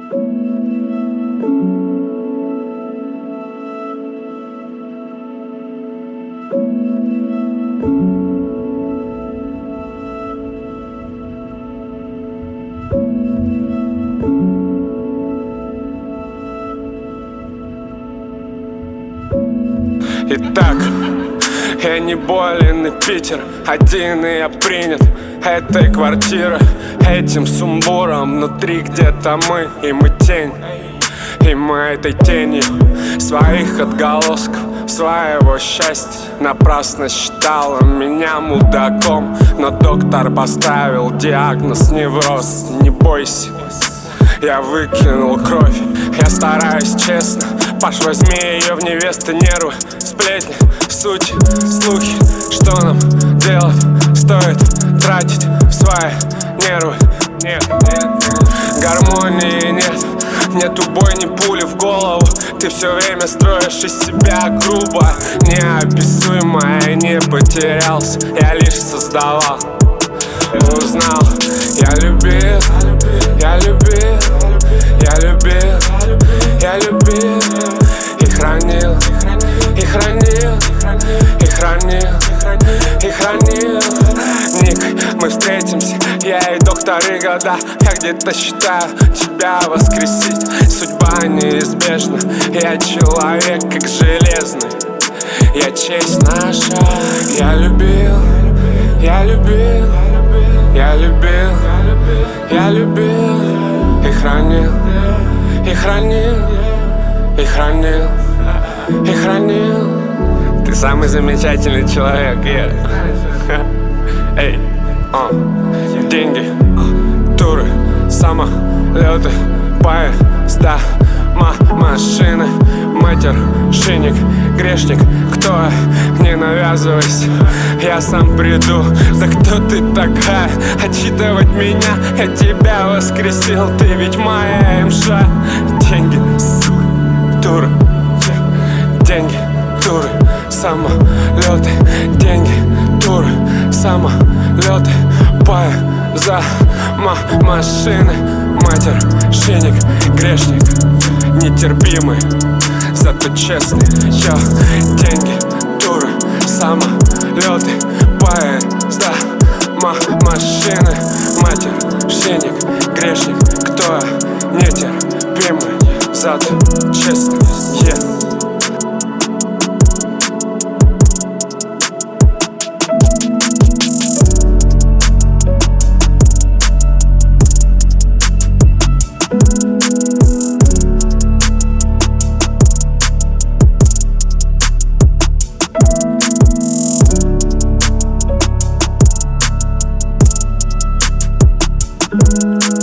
Итак, я не болен, и Питер один, и я принят этой квартирой, этим сумбуром. Внутри где-то мы, и мы тень, и мы этой тенью своих отголосков, своего счастья. Напрасно считала меня мудаком, но доктор поставил диагноз невроз. Не бойся, я выкинул кровь, я стараюсь честно. Паш, возьми ее в невесты, нервы, сплетни, сути, слухи. Что нам делать? Стоит тратить свои нервы. Нет, гармонии нет, нету бойни пули в голову. Ты все время строишь из себя грубо, неописуемое. Я не потерялся, я лишь создавал. Узнал, я любил, я любил, я любил, я любил. И хранил, и хранил, и хранил, и хранил. Ник, мы встретимся, я и доктор, и года. Я где-то считаю тебя воскресить. Судьба неизбежна, я человек как железный. Я честь наша. Я любил, я любил, я любил, я любил. И хранил, и хранил, и хранил, и хранил. Ты самый замечательный человек, Эй, деньги, туры, самолеты, поезда, машины, матершинник, грешник. Кто я? Не навязывайся, я сам приду. Да кто ты такая? Отчитывать меня? Я тебя воскресил, ты ведь моя МШ. Деньги, туры, деньги, туры, самолеты, деньги, туры, самолеты, поезда, машины, матершинник, грешник, нетерпимый, зато честный. Чё? Деньги, туры, самолеты, поезда, машины, матершинник, грешник. Кто я? Нетерпимый, зато честный. Yeah.